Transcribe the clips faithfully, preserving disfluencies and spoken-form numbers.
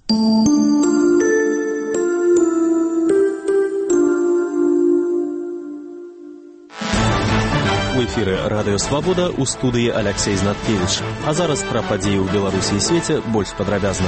У эфіры радыё «Свабода», у студыі Аляксей Знаткевіч. А зараз пра падзеі ў Беларусі і свеце больш падрабязна.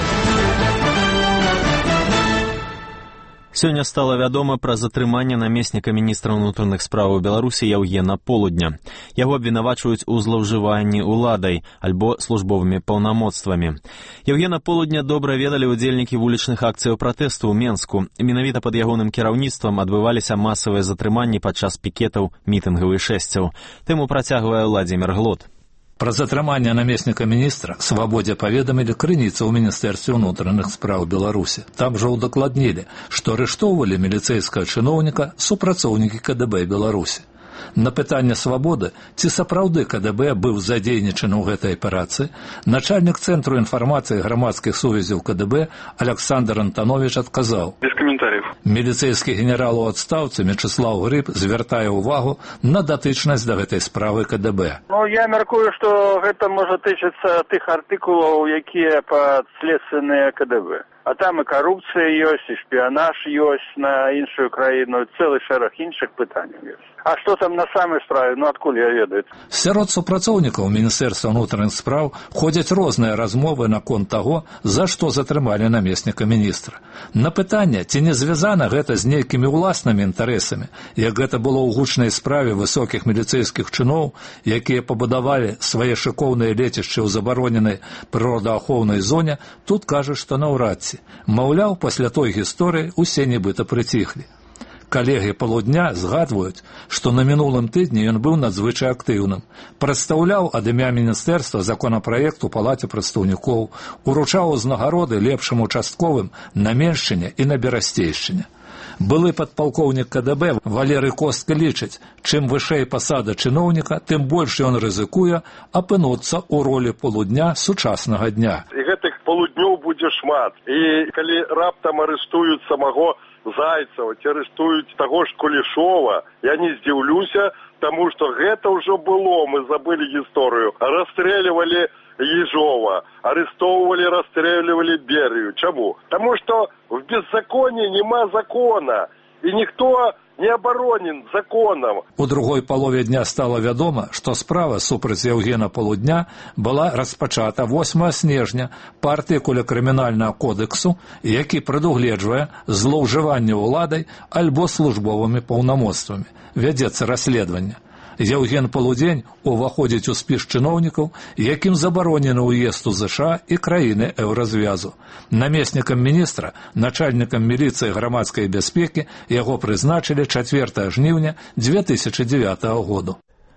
Сёння стала вядома пра затрыманне намесніка міністра ўнутраных спраў Беларусі Яўгена Полудня. Яго абвінавачваюць у злоўжыванні ўладай альбо службовымі паўнамоцтвамі. Яўгена Полудня добра ведалі ўдзельнікі вулічных акцыяў пратэсту ў Менску. Менавіта пад ягоным кіраўніцтвам адбываліся масавыя затрыманні падчас пікетаў, мітынгаў і шэсцяў. Тэму працягвае Владзімір Глод. Пра затрыманне намесніка міністра «Свабодзе» паведамілі крыніцы ў Міністэрстве ўнутраных спраў Беларусі. Там жа ўдакладнілі, што арыштоўвалі міліцэйскага чыноўніка супрацоўнікі ка дэ бэ Беларусі. На пытанне «Свабоды», ці сапраўды ка дэ бэ быў задзейнічаны ў гэтай аперацыі, начальнік Цэнтру інфармацыі грамадскіх сувязяў ка дэ бэ Александр Антанович адказаў: без каментарыяў. Міліцэйскі генерал у адстаўцы Мячыслаў Грыб звяртае ўвагу на датычнасць да гэтай справы ка дэ бэ. Ну, я мяркую, што гэта можа тычыцца тых артыкулаў, якія падследственныя ка дэ бэ. А там і карупцыя ёсць, і шпіянаж ёсць на іншую краіну, цэлы шэраг іншых пытанняў ёсць. А што там на самай справе, ну адкуль я ведаю? Сярод супрацоўнікаў Міністэрства ўнутраных спраў ходзяць розныя размовы наконт таго, за што затрымалі намесніка міністра. На пытанне, ці не звязана гэта з нейкімі ўласнымі інтарэсамі, як гэта было ў гучнай справе высокіх міліцэйскіх чыноў, якія пабудавалі свае шыкоўныя лецішчы ў забароненай прыродаахоўнай зоне, тут кажуць, што наўрад ці. Маўляў, пасля той гісторыі усе нібыта прыціхлі. Калегі Полудня згадваюць, што на мінулым тыдні ён быў надзвычай актыўным. Прадстаўляў ад імя міністэрства законапраект у Палаце прадстаўнікоў, уручаў узнагароды лепшым участковым на Меншчыне і на Берасцейшчыне. Былы падпалкоўнік ка дэ бэ Валерый Костка лічыць, чым вышэй пасада чыноўніка, тым больш ён рызыкуе апынуцца ў ролі Полудня сучаснага дня. І гэтых полуднёў будзе шмат. І калі раптам арыштуюць самого Зайцева, ці арыштуюць таго ж Кулішова, я не здзіўлюся, таму што гэта ўжо было, мы забылі гісторыю. Расстрэльвалі Ежова, арыстоўвалі, расстрэльвалі Берыю. Чаму? Таму што в беззаконні нема закона, і ніхто не абаронен законам. У другой палове дня стала вядома, што справа супраць Яўгена Полудня была распачата восьмага снежня па артыкуле крымінальнага кодэксу, які прадугледжвае злоўжыванне ўладай альбо службовымі паўнамоцтвамі. Вядзецца расследаванне. Яўген Полудзень уваходзіць у спіс чыноўнікаў, якім забаронены ўезд у зэ ша а і краіны еўразвязу. Намеснікам міністра, начальнікам міліцыі грамадскай бяспекі яго прызначылі чацвёртага жніўня дзве тысячы дзевятага году.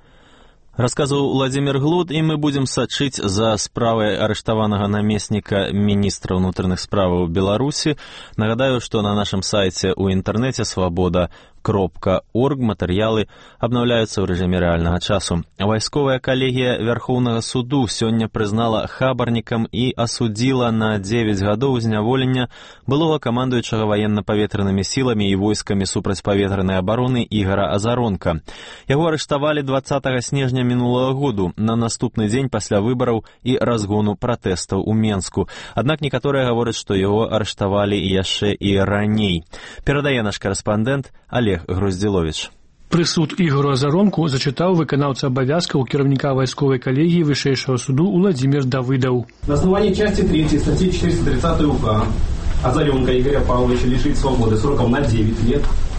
Расказваў Владзімір Глод, і мы будзем сачыць за справай арыштаванага намесніка міністра ўнутраных справаў Беларусі. Нагадаю, што на нашым сайце ў інтэрнэце свабода кропка орг матэрыялы абнаўляюцца ў рэжыме рэальнага часу. Вайсковая калегія Вярхоўнага суду сёння прызнала хабарнікам і асудзіла на дзевяць гадоў зняволення былога камандуючага ваенна-паветранымі сіламі і войскамі супрацьпаветранай абароны Ігара Азаронка. Яго арыштавалі дваццатага снежня мінулага году, на наступны дзень пасля выбараў і разгону пратэстаў у Менску. Аднак некаторыя гавораць, што яго арыштавалі яшчэ і раней. Перадае наш карэспандэнт Олег Груздзіловіч. Прысуд Ігору Азаронку зачытаў выканаўца абавязкаў кіраўніка вайсковай калегіі вышэйшага суду Владимир Давыдов. На основании части третьей статьи четыреста тридцать УК Азаренка Игоря Павловича лишить свободы сроком на девять лет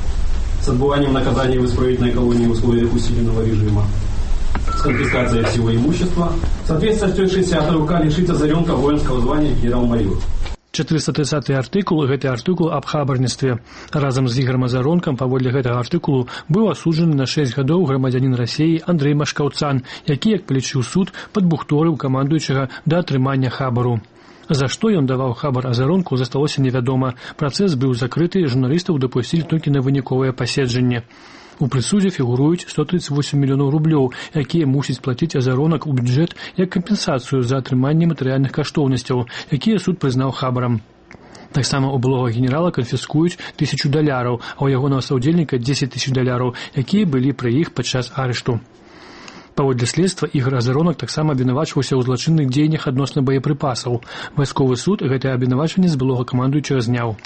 с отбыванием наказания в исправительной колонии в условиях усиленного режима, с конфискацией всего имущества, в соответствии с шестьдесят УК лишить Азаренка воинского звания генерал-майор. четыреста тридцаты артыкул – гэта артыкул аб хабарніцтве. Разам з Ігорам Азаронкам паводле гэтага артыкулу быў асуджаны на шэсць гадоў грамадзянін Расіі Андрэй Машкаўцан, які, як палічыў суд, падбухторыў камандуючага да атрымання хабару. За што ён даваў хабар Азаронку, засталося невядома. Працэс быў закрыты, журналістаў дапусцілі толькі на выніковае паседжанне. У прысудзе фігуруюць сто тридцать восемь мільёнаў рублёў, якія мусіць плаціць Азаронак у бюджэт як кампенсацыю за атрыманне матэрыяльных каштоўнасцяў, якія суд прызнаў хабарам. Таксама у былога генерала канфіскуюць тысячу даляраў, а ў ягонага саўдзельніка дзесяць тысяч даляраў, якія былі пры іх падчас арышту. Паводле следства Ігар Азаронак таксама абвінавачваўся ў злачынных дзеяннях адносна боепрыпасаў. Вайсковы суд гэтае абвінавачванне з былога камандуючага зняў.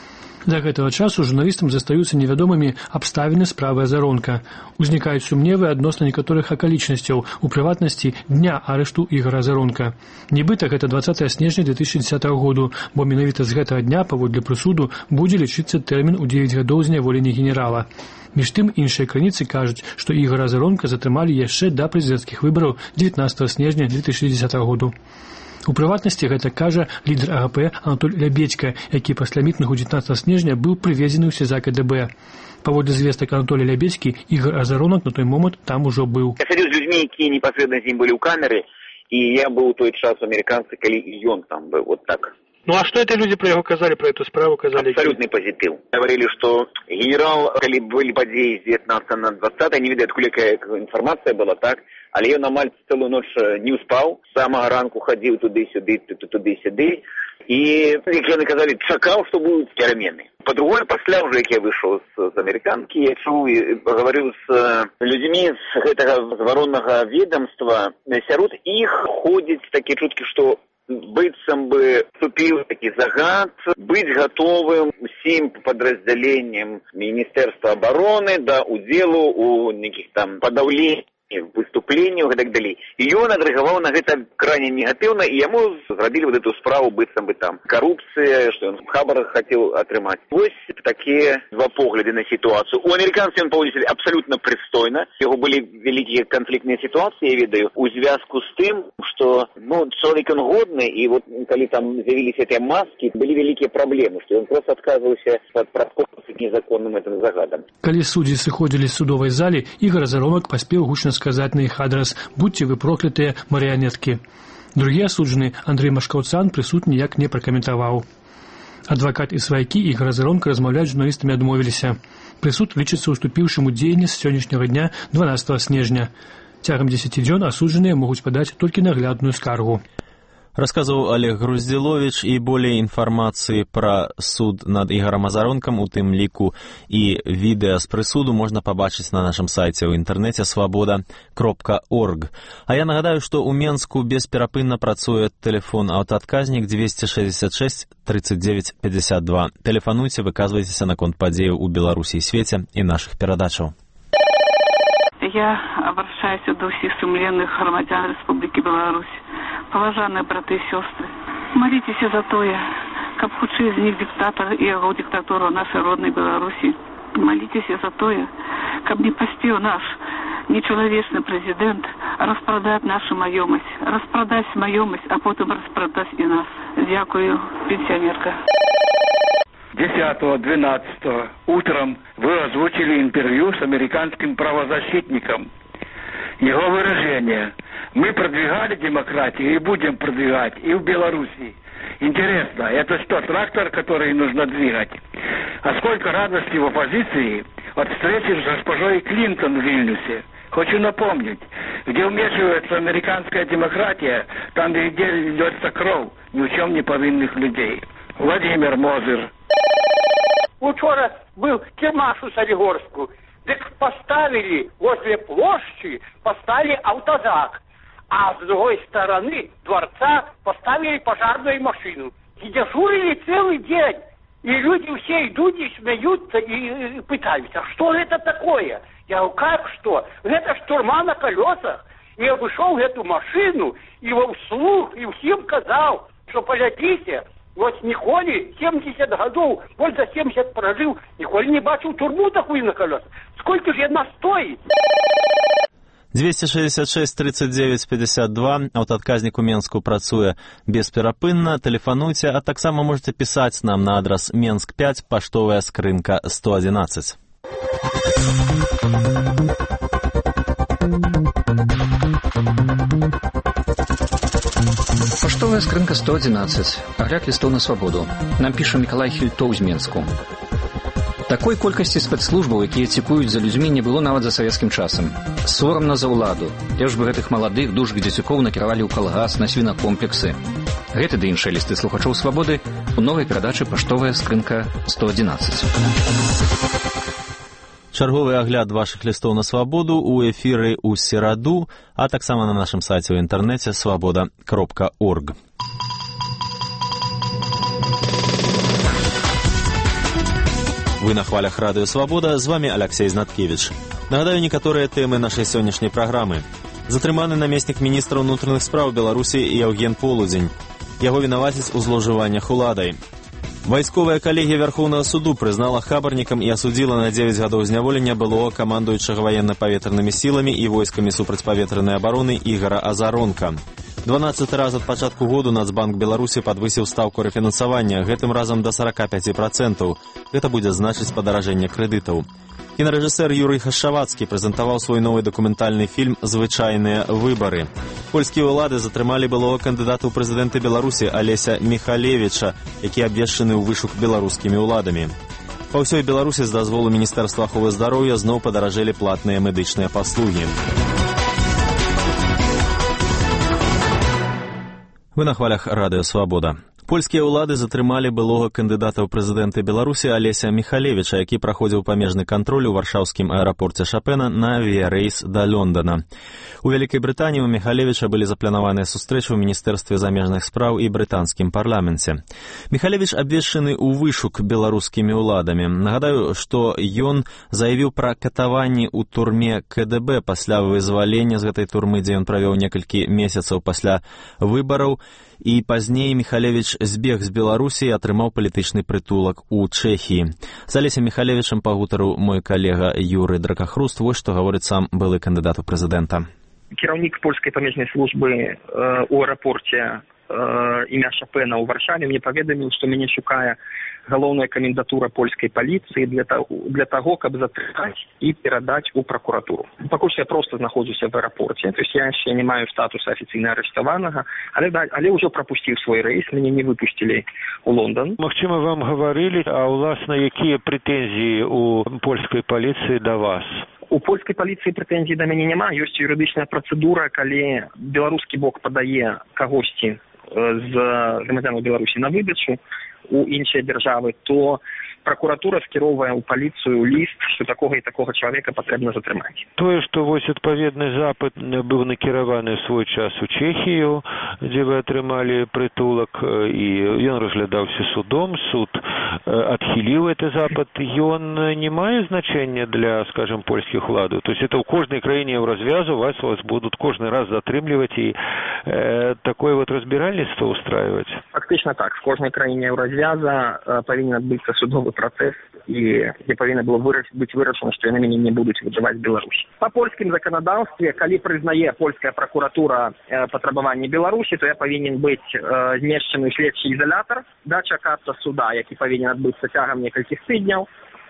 Да гэтага часу журналістам застаюцца невядомымі абставіны справы Азаронка. Узнікаюць сумневы адносна некаторых акалічнасцяў, у прыватнасці дня арышту Ігара Азаронка. Нібыта гэта дваццатага снежня две тысячы дзесятага году, бо менавіта з гэтага дня паводле прысуду будзе лічыцца тэрмін у дзевяць гадоў зняволення генерала. Між тым, іншыя крыніцы кажуць, што Ігара Азаронка затрымалі яшчэ да прэзідэнцкіх выбараў дзевятнаццатага снежня две тысячы дзесятага году. У прыватнасці гэта кажа лідар А Га Пэ Анатоль Лябедзька, які пасля мітынгу дзевятнаццатага снежня быў прывезены ў СІЗАК Ка Дэ Бэ. Паводле звестак Анатоля Лябедзькі, Ігар Азаронак на той момант там ужо быў. Я садзіў з людзьмі, якія непасрэдна з ім былі ў камеры, і я быў у той час у амерыканцы, калі і ён там быў, вот так. Ну а что это люди про его сказали, про эту справу сказали? Абсолютный позитив. Говорили, что генерал, когда были подеи с девятнадцатого на двадцатое, не видят, какая информация была, так, але я на Мальте целую ночь не успал, с самого ранку ходил туды-сюды, туды-сюды, и, как я наказали, чакал, что будут перемены. По-другому, после уже, как я вышел с, с американки, я чул и поговорил с людьми с этого воронного ведомства, сярод их ходят такие чутки, что быццам бы вступил таки загад быть готовым всем подразделениям Министерства обороны да уделу у неких там подавлений выступлениях и так далее. И он отреагировал на это крайне негативно, и ему зробили вот эту справу быццам бы там коррупция, что он в хабарах хотел отрымать. Вот такие два погляда на ситуацию. У американцев он поводил себя абсолютно пристойно. У него были великие конфликтные ситуации, я видаю, у связку с тем, что ну, человек он годный, и вот когда там появились эти маски, были великие проблемы, что он просто отказывался от проткопа с незаконным этим загадом. Когда судьи сыходили с судовой зали, Ігар Азаронак поспел гучно сказать на их адрес «Будьте вы проклятые марионетки». Другие осудженные Андрей Машкаўцан прысуд ніяк не пракаментаваў. Адвакат і сваякі Ігара Азаронка размаўляць з журналістамі адмовіліся. Прысуд лічыцца уступіўшым у дзеянне з сённяшняга дня дванаццатага снежня. Цягам дзесяці дзён асуджаныя могуць падаць толькі наглядную скаргу. Рассказывал Олег Груздзіловіч, і болей інфармацыі пра суд над Ігарам Азаронкам, у тым ліку і відэа з прысуду можна пабачыць на нашым сайце ў інтэрнэце свабода кропка орг. А я нагадаю, што ў Менску бесперапынна працуе тэлефон аўтаадказнік двести шестьдесят шесть тридцать девять пятьдесят два. Тэлефануйце, выказвайцеся наконт падзеяў у Беларусі і свеце і нашых перадачаў. Я обращаюсь до всех сумленных громадян Республики Беларусь. Поважанные браты и сестры, молитесь за то, как худший из них диктатор и его диктатуру нашей родной Беларуси. Молитесь за то, как не постиг наш нечеловечный президент распродать нашу маемость, распродать маемость, а потом распродать и нас. Дякую, пенсионерка. десятого двенадцатого утром вы озвучили интервью с американским правозащитником. Его выражение: мы продвигали демократию и будем продвигать и в Беларуси. Интересно, это что, трактор, который нужно двигать? А сколько радости в оппозиции от встречи с госпожой Клинтон в Вильнюсе. Хочу напомнить, где вмешивается американская демократия, там где льется кровь ни в чем не повинных людей. Владимир Мозыр. Учора был Кирмаш у Солигорску. Так поставили возле площади, поставили автозак. А с другой стороны дворца поставили пожарную машину. И дежурили целый день. И люди все идут и смеются и, и пытаются. Что это такое? Я говорю, как что? Это штурма на колесах. И я вышел в эту машину и во вслух и всем сказал, что полетите. Вот Николі семьдесят годов, больше за семьдесят прожил, Николі не бачил турму такую на колесах. Сколько же она стоит? двести шестьдесят шесть тридцать девять пятьдесят два. Аўтаадказнік у Менску працуе бесперапынна. Тэлефануйце, а таксама можете пісаць нам на адрас Менск пять, паштовая скрынка сто одиннадцать. Паштовая скрынка сто одиннадцать. Агляд лістоў на свабоду. Нам піша Мікалай Хільтоў з Менску. Такой колькасці спецслужбаў, якія цікуюць за людзьмі, не было нават за савецкім часам. Сорамна за ўладу. Лепш бы гэтых маладых дужых дзецюкоў накіравалі ў калгас, на свінакомплексы. Гэты ды іншыя лісты слухачоў свабоды у новай перадачы «Паштовая скрынка сто одиннадцать». Чарговы агляд вашых лістоў на свабоду ў эфіры ў сераду, а таксама на нашым сайце ў інтэрнэце свабода кропка орг. Вы на хвалях радыё «Свабода», з вами Алексей Знаткевич. Нагадаю некаторыя тэмы нашай сённяшняй праграмы. Затрыманы намеснік міністра ўнутраных спраў Беларусі Яўген Полудзень. Яго вінавацяць у злоўжываннях уладай. Вайсковая калегія Вярхоўнага суду прызнала хабарнікам і асудзіла на дзевяць гадоў зняволення былога камандуючага ваенна-паветранымі сіламі і войскамі супрацьпаветранай абароны Ігара Азаронка. дванаццаты раз ад пачатку году Нацбанк Беларусі падвысіў стаўку рэфінансавання, гэтым разам да сорок пять процентов. Гэта будзе значыць падаражэнне крэдытаў. Кінарэжысэр Юрый Хашавацкі прэзентаваў свой новы дакументальны фільм «Звычайныя выбары». Польскія ўлады затрымалі былога кандыдата ў прэзідэнты Беларусі Алеся Міхалевіча, які абвешчаны ў вышук беларускімі ўладамі. Па ўсёй Беларусі з дазволу Міністэрства аховы здароўя зноў падаражэлі платныя медычныя паслугі. Вы на хвалях радыё «Свабода». Польскія ўлады затрымалі былога кандыдата ў прэзідэнты Беларусі Алеся Міхалевіча, які праходзіў памежны кантроль у варшаўскім аэрапорце Шапена на авіярэйс да Лондона. У Вялікай Брытаніі у Міхалевіча былі запланаваныя сустрэчы ў Міністэрстве замежных спраў і брытанскім парламенце. Міхалевіч абвешчаны ў вышук беларускімі ўладамі. Нагадаю, што ён заявіў пра катаванні ў турме ка дэ бэ пасля вызвалення з гэтай турмы, дзе ён правёў некалькі месяцаў пасля выбараў, і пазней Міхалевіч збег з Беларусі і атрымаў палітычны прытулак у Чэхіі. З Алесем Міхалевічам пагутарыў мой калега Юры Дракахруст. Вось што гаворыць сам былы кандыдат у прэзідэнта. Кіраўнік польскай памежнай службы э, у аэрапорце э, імя Шапена ў Варшаве мне паведаміў, што мяне шукае галоўная камендатура польскай паліцыі для таго, для таго, каб затрымаць і перадаць у пракуратуру. Пакуль я проста знаходжуся в аэрапорце, то есть я яшчэ не маю статуса афіцыйна арыштаванага, але, але ўжо прапусціў свой рэйс, мяне не выпусцілі ў Лондан. Магчыма, вам гаварылі, а ўласна якія прэтэнзіі у польскай паліцыі да вас? У польскай паліцыі прэтэнзій да мяне няма. Ёсць юрыдычная працэдура, калі беларускі бок падае кагосьці з грамадзянаў Беларусі на выдачу у іншыя дзяржавы, то пракуратура скіроўвае ў паліцыю ліст, што такога і такога чалавека патрэбна затрымаць. Тое, што вось адпаведны запыт быў накіраваны в свой час у Чэхію, дзе вы атрымалі прытулак, і ён разглядаўся судом, суд адхіліў гэты запыт, ён не мае значэння для, скажем, польскіх уладаў. То есть это ў кожнай краіне ў развязу вас вас будуць кожны раз затрымліваць і э, такое вот разбіральніцтва устраивать. Фактычна так, в кожнай краіне ў развяза э, павінен адбыцца судовы працэс, і где павінна было выраш... быць вырашана, што яны мяне не будуць выжываць Беларусі. Па польскім заканадаўстве, калі прызнае польская пракуратура э, патрабаванні Беларусі, то я павінен быць э, змешчаны ў следчы ізалятар, дачакацца суда, які павінен адбыцца цягам некалькіх тыдняў.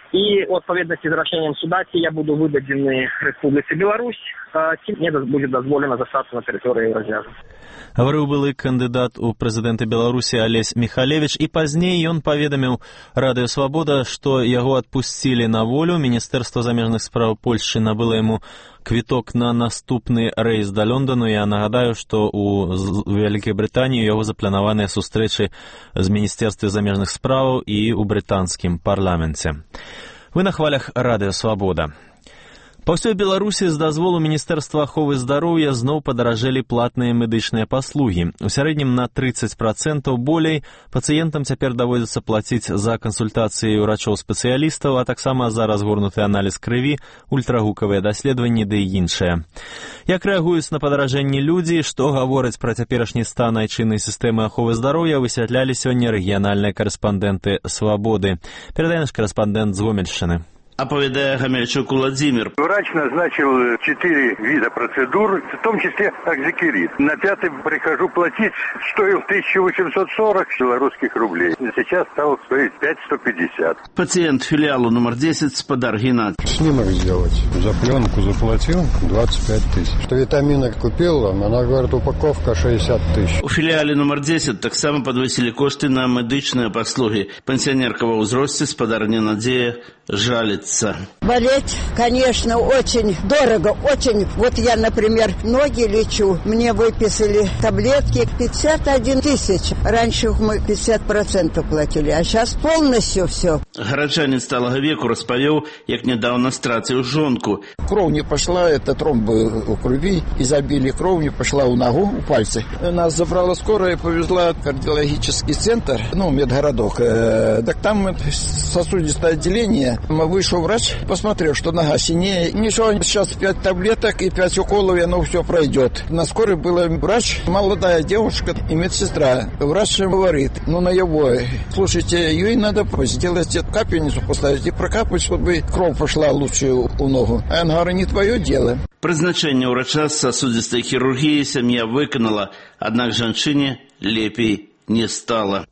І у адпаведнасці з рашэннем суда, ці я буду выдадзены Рэспубліцы Беларусь, ці мне будзе дазволена застацца на тэрыторыі развязу. Гаварыў былы кандыдат у прэзідэнты Беларусі Алесь Міхалевіч, і пазней ён паведаміў радыё «Свабода», што яго адпусцілі на волю. Міністэрства замежных спраў Польшчы набыла яму квіток на наступны рэйс да Лондану. Я нагадаю, што ў Вялікай Брытаніі яго запланаваныя сустрэчы з Міністэрствам замежных спраў і ў брытанскім парламенце. Вы на хвалях радыё «Свабода». Па ўсёй Беларусі з дазволу Міністэрства аховы здароўя зноў падаражэлі платныя медычныя паслугі. У сярэднім на тридцать процентов болей пацыентам цяпер даводзіцца плаціць за кансультацыі ўрачоў-спецыялістаў, а таксама за разгорнуты аналіз крыві, ультрагукавыя даследаванні ды і іншае. Як рэагуюць на падаражэнні людзі, што гавораць пра цяперашні стан айчыннай сістэмы аховы здароўя, высвятлялі сёння рэгіянальныя карэспандэнты «Свабоды». Перадае наш карэспандэнт з Гомельшчыны. Оповедая Гомельчук Владимир. Врач назначил четыре вида процедур, в том числе акзекерит. На пятый прихожу платить, стоил тысяча восемьсот сорок белорусских рублей. Сейчас стал стоить пять сто пятьдесят. Пациент филиалу номер десять Спадар Геннадий. Снимок сделать. За пленку заплатил двадцать пять тысяч. Что витамины купил, она говорит, упаковка шестьдесят тысяч. У филиале номер десять так само подвысили кошты на медичные послуги. Пенсионерка во узросте Спадар Геннадия жалит. нравится. Болеть, конечно, очень дорого, очень. Вот я, например, ноги лечу, мне выписали таблетки пятьдесят один тысяч. Раньше мы пятьдесят процентов платили, а сейчас полностью все. Гараджанин сталага веку распавёў, як недавно страціў жонку. Кровь не пошла, это тромбы у крови, изобилие крови не пошла у ногу, у пальца. Нас забрала скорая, повезла в кардиологический центр, ну, медгородок. Э, так там сосудистое отделение. Вышел врач, посмотрел, что нога синее. Ничего, сейчас пять таблеток и пять уколов, и оно все пройдет. На скорой была врач, молодая девушка и медсестра. Врач говорит, ну, на его, слушайте, ей надо сделать капельницу поставить и прокапать, чтобы кровь пошла лучше у ногу. А она говорит, не твое дело. Прызначэнне ўрача з сасудзістай хірургіі сям'я выканала, аднак жанчыне лепей не стала.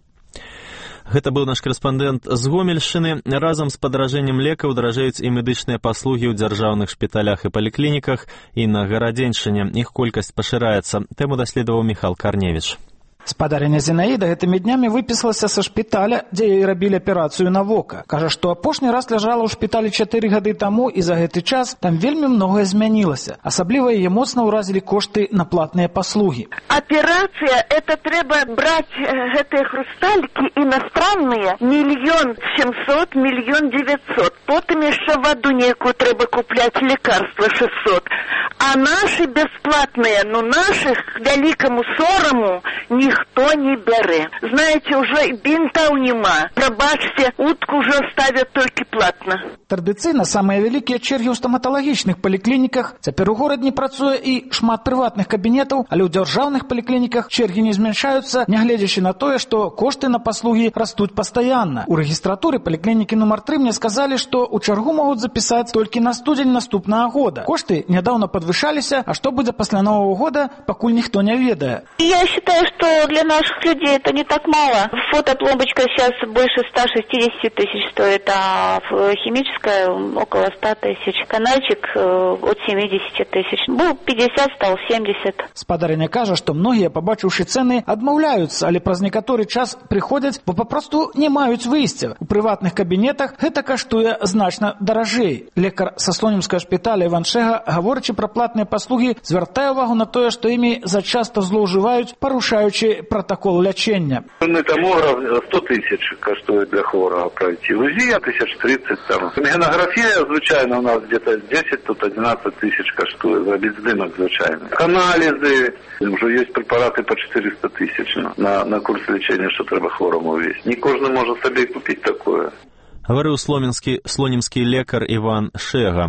Гэта быў наш корэспандэнт з Гомельшчыны. Разам з падаражэннем лекаў даражэюць і медычныя паслугі ў дзяржаўных шпіталях і паліклініках, і на Гарадзеншчыне іх колькасць пашыраецца. Тэму даследаваў Міхал Карневіч. Спадарыня Зінаіда гэтымі днямі выпісалася са шпіталя, дзе ёй рабілі аперацыю на вока. Кажа, што апошні раз ляжала ў шпіталі чатыры гады таму, і за гэты час там вельмі многае змянілася. Асабліва яе моцна ўразілі кошты на платныя паслугі. Аперацыя, это трэба браць гэтыя хрусталькі іностранныя, мільён сямсот, мільён дзевяцьсот. Потым яшчэ ваду некую трэба купляць, лекарства шэсцьсот. А нашы бясплатныя, ну нашых к вялікаму сораму ніхто Никто не бере. Знаете, уже бинтов нема. Пробачьте, утку уже ставят только платно. Традыцыйна самыя вялікія чэргі ў стаматалагічных паліклініках. Цяпер у горадні працуе і шмат прыватных кабінетаў, але ў дзяржаўных паліклініках чэргі не змяншаюцца, нягледзячы на тое, што кошты на паслугі растуць пастаянна. У рэгістратуры паліклінікі нумар тры мне сказалі, што ў чаргу могуць запісаць толькі на студзень наступнага года. Кошты нядаўна падвышаліся, а што будзе пасля Нового года, пакуль ніхто не ведае. Я считаю, что для наших людей это не так мало. Фотопломбочка сейчас больше ста шестидесяти тысяч стоит, а химическая около ста тысяч. Канальчик от семидесяти тысяч. Был пятьдесят, стал семьдесят. Спадарыня кажа, што многія, пабачыўшы цэны, адмаўляюцца, але праз некаторы час прыходзяць, бо папросту не маюць выйсця. У прыватных кабінетах гэта каштуе значна даражэй. Лекар са слонімскага шпіталя Іван Шэга, гаворачы пра платныя паслугі, звяртае ўвагу на тое, што імі зачаста злоўжываюць, парушаючи протокол лечения. Томограф сто тысяч коштует для хворого пройти. УЗИ тысяч тридцать там. Мегенография, звичайно, у нас где-то десять, тут одиннадцать тысяч коштует. За бездымок, звичайно. Анализы. Уже есть препараты по четыреста тысяч на, на курс лечения, что треба хворому весь. Не каждый может себе купить такое. Говорил слонімскі, слонімскі лекар Іван Шэга.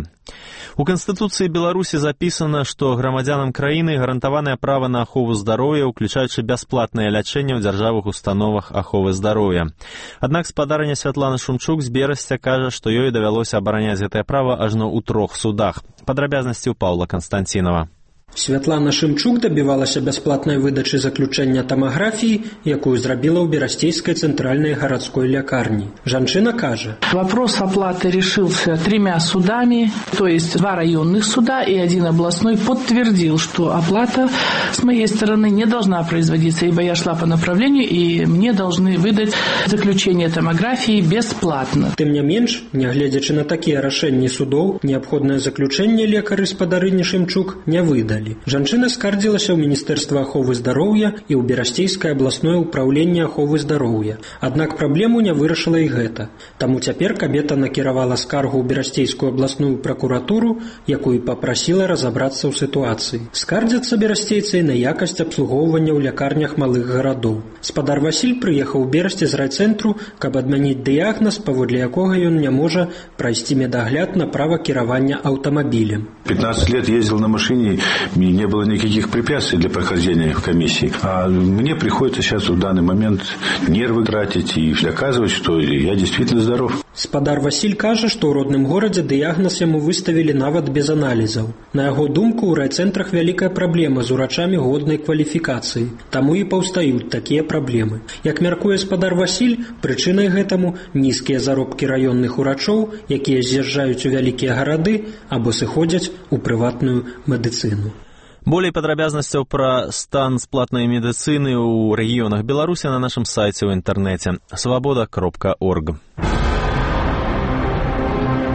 У Канстытуцыі Беларусі запісана, што грамадзянам краіны гарантаванае права на ахову здароўя, уключаючы бясплатнае лячэнне ў дзяржавных установах аховы здароўя. Аднак спадарыня Святлана Шумчук з Берасця кажа, што ёй давялося абараняць гэтае права ажно ў трох судах. Падрабязнасці ў Паўла Канстанцінова. Святлана Шымчук добивалася бясплатнай выдачы заключэння томографии, якую зрабіла ў Берасцейской центральной городской лякарні. Жанчына кажа: вопрос оплаты решился тремя судами, то есть два районных суда и один областной подтвердил, что оплата с моей стороны не должна производиться, ибо я шла по направлению, и мне должны выдать заключение томографии бесплатно. Тым не менш, нягледзячы на такія рашэнні судоў, неабходнае заключэнне лекары спадарыні Шымчук не выдалі. Жанчына скардзілася ў Міністэрства аховы здароўя і ў Берасцейскае абласное ўпраўленне аховы здароўя. Аднак праблему не вырашыла і гэта. Таму цяпер кабета накіравала скаргу ў Берасцейскую абласную пракуратуру, якую папрасіла разабрацца ў сітуацыі. Скардзяцца берасцейцы на якасць абслугоўвання ў лякарнях малых гарадоў. Спадар Васіль прыехаў у Берасце з райцэнтру, каб адмяніць дыягназ, паводле якога ён не можа прайсці медагляд на права кіравання аўтамабілем. пятнадцать лет ездил на машине, и не было никаких препятствий для прохождения в комиссии. А мне приходится сейчас в данный момент нервы тратить и доказывать, что я действительно здоров. Спадар Васіль кажа, што ў родным горадзе дыягназ яму выставілі нават без аналізаў. На яго думку, у райцэнтрах вялікая праблема з урачамі годнай кваліфікацыі. Таму і паўстаюць такія праблемы. Як мяркуе спадар Васіль, прычынай гэтаму нізкія заробкі раённых урачоў, якія з'язджаюць у вялікія гарады або сыходзяць у прыватную медыцыну. Болей падрабязнасцяў пра стан сплатнай медыцыны ў рэгіёнах Беларусі на нашым сайце ў інтэрнэце свабода кропка орг.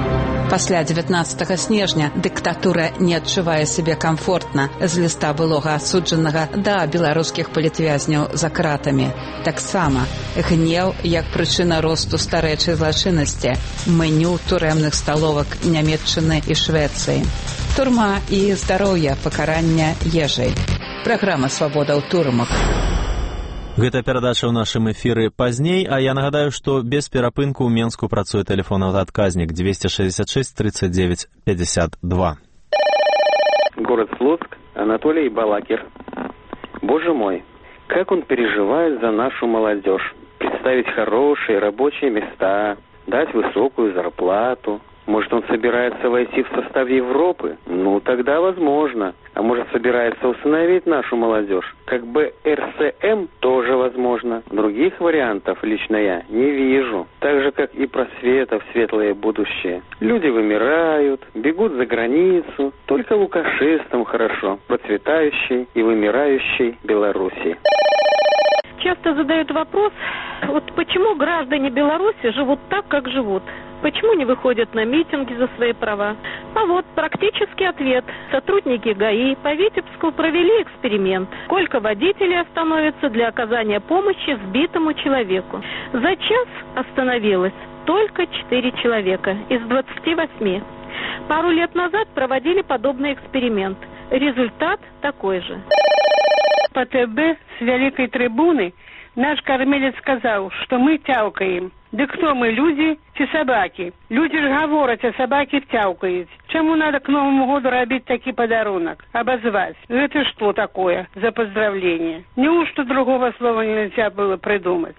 Пасля дзевятнаццатага снежня дыктатура не адчувае сябе камфортна з ліста былога асуджанага да беларускіх палітвязняў за кратамі. Таксама гнеў як прычына росту старэчай злачыннасці, меню турэмных сталовак Нямецчыны і Швецыі. Турма і здароўе, пакарання ежай. Праграма «Свабода ў турмах». Гэта перадача ў нашым эфіры пазней, а я нагадаю, што без перапынку ў Менску працуе тэлефонны адказнік двести шестьдесят шесть тридцать девять пятьдесят два. Город Слуцк, Анатолий Балакир. Боже мой, как он переживает за нашу молодежь. Представить хорошие рабочие места, дать высокую зарплату. Может, он собирается войти в состав Европы? Ну, тогда возможно. А может, собирается усыновить нашу молодежь? Как бы эр эс эм тоже возможно. Других вариантов лично я не вижу. Так же, как и просвета в светлое будущее. Люди вымирают, бегут за границу. Только лукашистам хорошо. Процветающей и вымирающей Беларуси. Часто задают вопрос, вот почему граждане Беларуси живут так, как живут? Почему не выходят на митинги за свои права? А вот практический ответ. Сотрудники ГАИ по Витебску провели эксперимент. Сколько водителей остановится для оказания помощи сбитому человеку? За час остановилось только четыре человека из двадцати восьми. Пару лет назад проводили подобный эксперимент. Результат такой же. По ТБ с великой трибуны наш кормилец сказал, что мы тявкаем. Да кто мы, люди чи собаки? Люди ж говорят, а собаки тявкают. Чему надо к Новому году робить такой подарунок? Обозвать. Это что такое за поздравление? Неужто другого слова нельзя было придумать?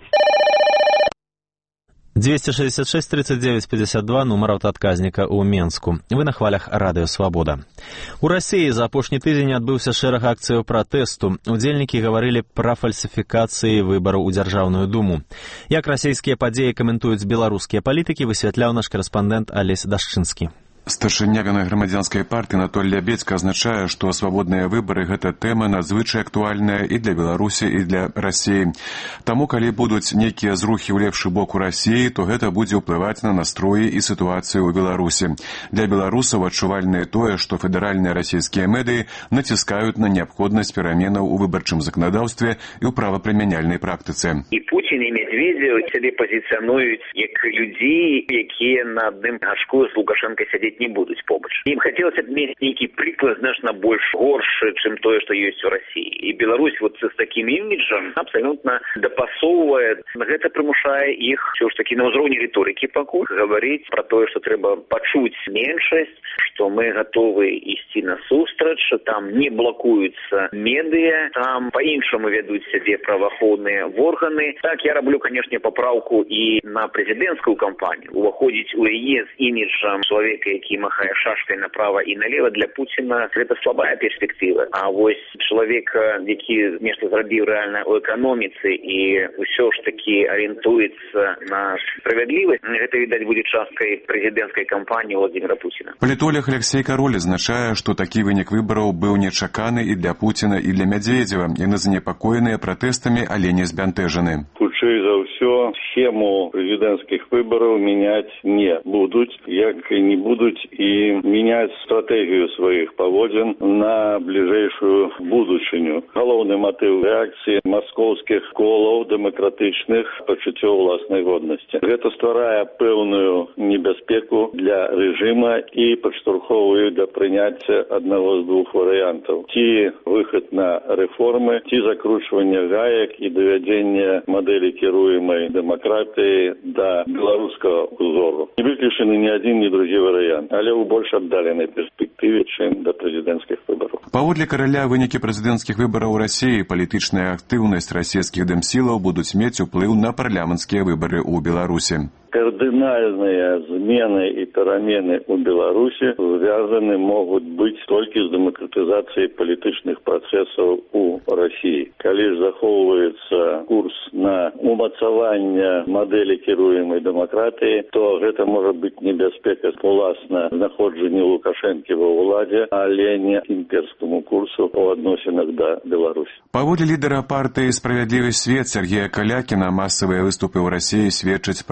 двести шестьдесят шесть тридцать девять пятьдесят два, нумар аўтаадказніка ў Менску. Вы на хвалях радыё «Свабода». У Расіі за апошні тыдзень адбыўся шэраг акцыяў пратэсту. Удзельнікі гаварылі пра фальсіфікацыі выбараў у Дзяржаўную думу. Як расійскія падзеі каментуюць беларускія палітыкі, высвятляў наш карэспандэнт Алесь Дашчынскі. Старшыня грамадзянскай партыі Анатоль Лябедзька азначае, што свабодныя выбары – гэта тэма надзвычай актуальная і для Беларусі, і для Расіі. Таму, калі будуць нейкія зрухі ў лепшы бок у Расіі, то гэта будзе ўплываць на настроі і сітуацыю ў Беларусі. Для беларусаў адчувальнае тое, што федэральныя расійскія медыі націскаюць на неабходнасць пераменаў у выбарчым заканадаўстве і ў правапрымяняльнай практыцы. І Пуцін, і Медведзеў сябе пазіцыянуюць як людзей, якія на адным гашку з Лукашэнкай сядзець не будуць побач. Ім хацелася б мець нейкі прыклад значна больш горшы, чым тое, што ёсць у Расіі. І Беларусь вот з такім іміджам абсалютна дапасоўвае. Гэта прымушае іх ўсё ж такі на ўзроўні рыторыкі пакуль гаварыць пра тое, што трэба пачуць меншасць, што мы гатовы ісці насустрач, там не блакуюцца медыя, там па-іншаму вядуць сябе праваахоўныя органы. Так, я раблю, канешне, папраўку і на прэзідэнцкую кампанію. Уваходзіць у яе з іміджам чалавека, які махае шашкай направа і налева, для Пуціна гэта слабая перспектыва. А вось чалавека, які нешта зрабіў рэальна ў эканоміцы і ўсё ж такі арыентуецца на справядлівасць, гэта, відаць, будзе часткай прэзідэнцкай кампаніі Владзіміра Пуціна. Палітолог Алексей Кароль азначае, што такі вынік выбараў быў нечаканы і для Пуціна, і для Медведзева. Яны занепакоеныя пратэстамі, але не збянтэжаны. Хутчэй за ўсё, схему прэзідэнцкіх выбараў мяняць не будуць, як і не будуць і мяняць стратэгію сваіх паводзін на бліжэйшую будучыню. Галоўны матыў рэакцыі маскоўскіх колаў дэмакратычных пачуццё ўласнай годнасці. Гэта стварае пэўную небяспеку для рэжыма і падштурхоўвае да прыняцця аднаго з двух варыянтаў. Ці выхад на рэформы, ці закручванне гаек і давядзенне мадэлі кіруемай дэмакратыі да беларускага ўзору. Не выключаны ні адзін, ні другі варыянт, але ў больш аддаленай перспектыве, чым да прэзідэнцкіх выбараў. Паводле Караля, вынікі прэзідэнцкіх выбараў у Расіі, палітычная актыўнасць расійскіх дэмсілаў будуць мець уплыў на парламенцкія выбары ў Беларусі. Кардынальныя змены і перамены ў Беларусі звязаны могуць быць толькі з дэмакратызацыяй палітычных працэсаў у Расіі. Калі ж захоўваецца курс на умацаванне мадэлі кіруемай дэмакратыі, то гэта можа быць небяспека уласна знаходжанню Лукашэнкі ва ўладзе, але не імперскаму курсу у адносінах да Беларусі. Паводле лідара партыі «Справядлівы свет» Сергея Калякіна масавыя выступы ў Расіі сведчаць пра напружанне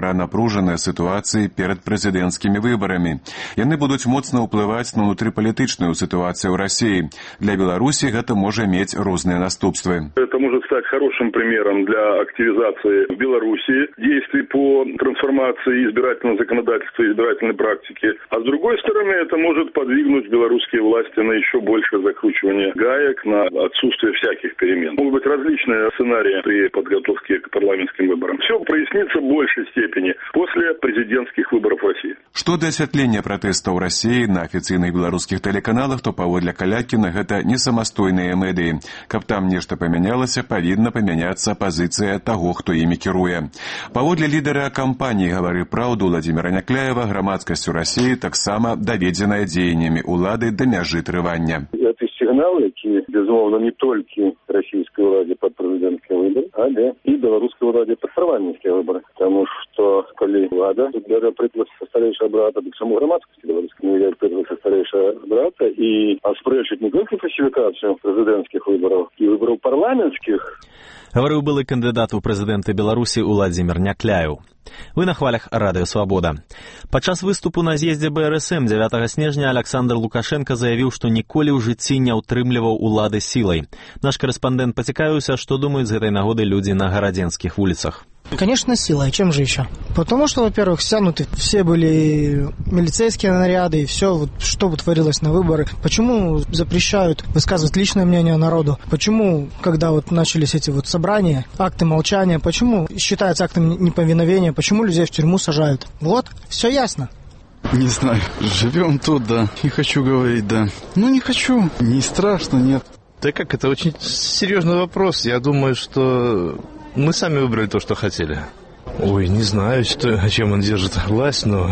напружаныя сітуацыі перад прэзідэнцкімі выбарамі. Яны будуць моцна ўплываць на ўнутрыпалітычную ситуацию в России. Для Беларуси это может иметь разные наступства. Это может стать хорошим примером для активизации в Беларуси действий по трансформации избирательного законодательства и избирательной практики. А с другой стороны, это может подвигнуть белорусские власти на еще большее закручивание гаек, на отсутствие всяких перемен. Могут быть различные сценарии при подготовке к парламентским выборам. Все прояснится в большей степени после президентских выборов в России. Что до освятления протестов в России на официальных белорусских телеканалах, то паводле Калякіна гэта не самастойныя медыі. Каб там нешта памянялася, павінна памяняцца пазіцыя таго, хто імі кіруе. Паводле лідара кампаніі «Гавары праўду» Владимира Някляева, грамадскасць у России таксама даведзеная дзеяннямі улады да мяжы трывання. Это сигнал, які, безумовно, не толькі российской уладе под президентские выборы, але и белорусской уладе под парламентские выборы. Потому что, коли влада бере приклад со старейшего брата, так саму громадскости белорусской не бере приклад со старейшего брата и оспречить не только фальсификацию президентских выборов и выборов парламентских. Говорив былы кандидат у прэзідэнты Беларусі Уладзімір Някляеў. Вы на хвалях Радыё Свабода. Падчас выступу на з'ездзе бэ эр эс эм дзявятага снежня Александр Лукашенко заявіў, што ніколі ў жыцці не ўтрымліваў улады сілай. Наш корэспандэнт пацікавіўся, што думаюць з гэтай нагоды людзі на гарадзенскіх вуліцах. Конечно, силой. Чем же еще? Потому что, во-первых, стянуты все были милицейские наряды и все, вот, что бы творилось на выборы. Почему запрещают высказывать личное мнение народу? Почему, когда вот начались эти вот собрания, акты молчания, почему считается актом неповиновения? Почему людей в тюрьму сажают? Вот, все ясно. Не знаю. Живем тут, да. Не хочу говорить, да. Ну, не хочу. Не страшно, нет. Да как, это очень серьезный вопрос. Я думаю, что... Мы сами выбрали то, что хотели. Ой, не знаю, что, чем он держит власть, но...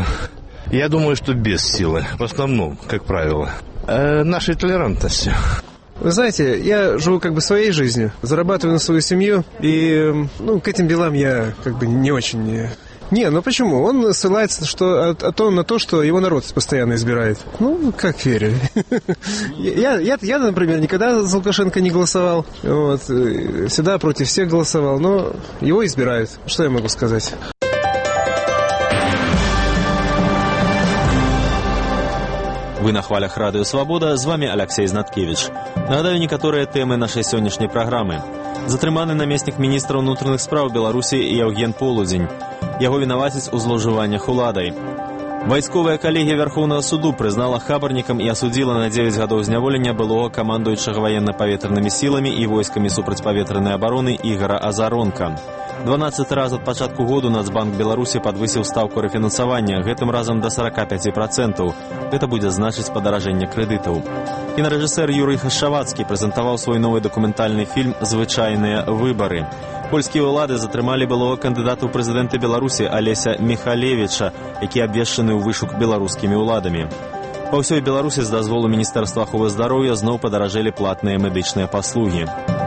Я думаю, что без силы. В основном, как правило. Э, нашей толерантностью. Вы знаете, я живу как бы своей жизнью, зарабатываю на свою семью, и ну, к этим делам я как бы не очень... Не, ну почему? Он ссылается что, а, то, на то, что его народ постоянно избирает. Ну, как верю. я, я, я, например, никогда за Лукашенко не голосовал. Вот, всегда против всех голосовал, но его избирают. Что я могу сказать? Вы на хвалях Радыё Свабода, з вами Алексей Знаткевич. Нагадаю некаторыя тэмы нашай сённяшняй праграмы. Затрыманы намеснік міністра ўнутраных спраў Беларусі Яўген Полудзень. Яго вінавацяць у злоўжываннях уладай. Вайсковая калегія Вярхоўнага суду прызнала хабарнікам і асудзіла на дзевяць гадоў зняволення былога камандуючага ваенна-паветранымі сіламі і войскамі супрацьпаветранай абароны Ігара Азаронка. дванаццаты раз ад пачатку году Нацбанк Беларусі падвысіў стаўку рэфінансавання, гэтым разам да сорок пять процентов. Гэта будзе значыць падаражэнне крэдытаў. Кінарэжысэр Юрый Хашавацкі прэзентаваў свой новы дакументальны фільм «Звычайныя выбары». Польскія ўлады затрымалі былога кандыдата ў прэзідэнты Беларусі Алеся Міхалевіча, які абвешчаны ў вышук беларускімі ўладамі. Па ўсёй Беларусі з дазволу Міністэрства аховы здароўя зноў падаражэлі платныя медычныя паслугі.